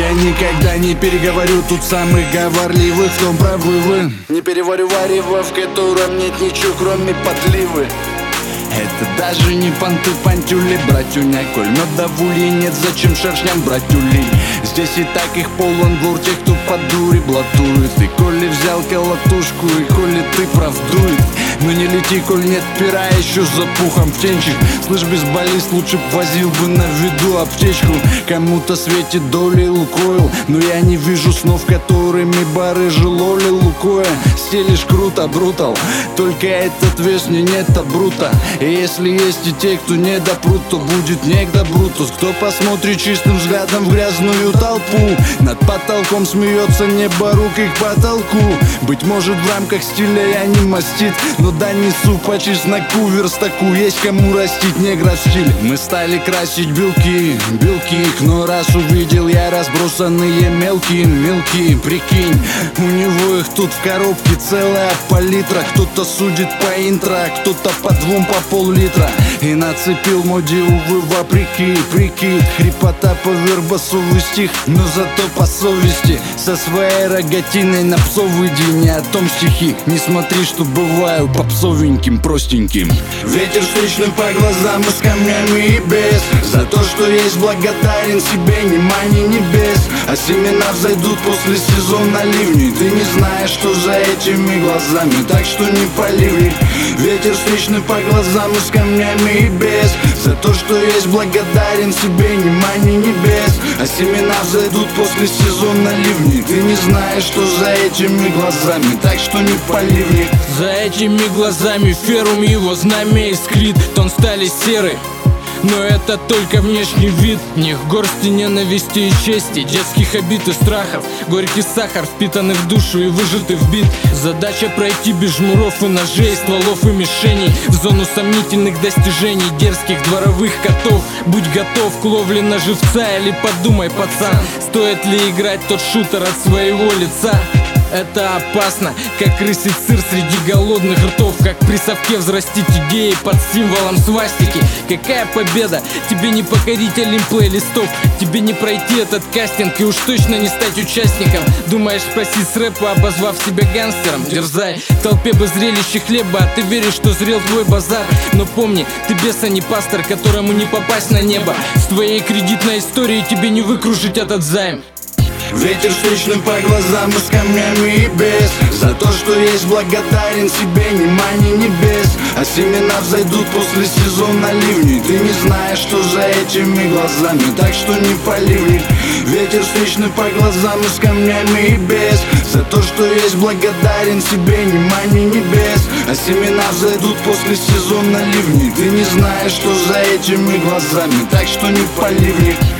я никогда не переговорю тут самых говорливых. В том правы вы. Не переварю варево, в котором нет ничего кроме подливы. Это даже не понты, пантюли, братюня. Коль меда в улье нет, зачем шершням брать улей? Здесь и так их полон двор тех, кто по дуре блатует. И коли взял колотушку, и коли ты прав дует, но не лети, коль нет пера, еще за пухом птенчик. Слышь, бейсболист, лучше б возил бы на виду аптечку. Кому-то светит долей Лукойл, но я не вижу снов, которыми барыжи ловли лукоя. Стелишь круто, брутал, только этот вес мне нет-то брута. И если есть и те, кто не допрут, то будет негда брутус. Кто посмотрит чистым взглядом в грязную толпу, над потолком смеется небо, рук их потолку. Быть может, в рамках стиля я не мастит, но да несу по чесноку верстаку. Есть кому растить негра в стиле. Мы стали красить белки их, но раз увидел я разбросанные мелкие. Прикинь, у него их тут в коробке целая палитра. Кто-то судит по интро, кто-то по двум, по пол-литра. И нацепил моде, увы, вопреки. Прикид, хрипота поверх басовый стих, но зато по совести. Со своей рогатиной на псовый день, не о том стихи. Не смотри, что бываю попсовеньким, простеньким. Ветер встречный по глазам и с камнями и без. За то, что есть, благодарен себе, ни мани, ни без. А семена взойдут после сезона ливней. Ты не знаешь, что за этими глазами, так что не поливни. Ветер встречный по глазам и с камнями и без. За то, что есть, благодарен себе, ни мани, ни без. А семена взойдут после сезона ливней. Ты не знаешь, что за этими глазами, так что не поливни. За этими глазами ферум, его знамя искрит. Тон стали серый, но это только внешний вид. В них горсти ненависти и чести, детских обид и страхов. Горький сахар, впитанный в душу и выжатый в бит. Задача пройти без жмуров и ножей, стволов и мишеней, в зону сомнительных достижений дерзких дворовых котов. Будь готов к ловле на живца или подумай, пацан, стоит ли играть тот шутер от своего лица. Это опасно, как крысить сыр среди голодных ртов, как при совке взрастить идеи под символом свастики. Какая победа, тебе не покорить олимп плейлистов, тебе не пройти этот кастинг и уж точно не стать участником. Думаешь спросить с рэпа, обозвав себя гангстером? Дерзай, в толпе бы зрелище хлеба, а ты веришь, что зрел твой базар. Но помни, ты бес, а не пастор, которому не попасть на небо. С твоей кредитной историей тебе не выкружить этот займ. Ветер встречный по глазам и с камнями и без. За то, что есть, благодарен себе, ни мани, ни без. А семена взойдут после сезона ливней. Ты не знаешь, что за этими глазами, так что не поливни. Ветер встречный по глазам и с камнями и без. За то, что есть, благодарен себе, ни мани, ни без. А семена взойдут после сезона ливней. Ты не знаешь, что за этими глазами, так что не поливни.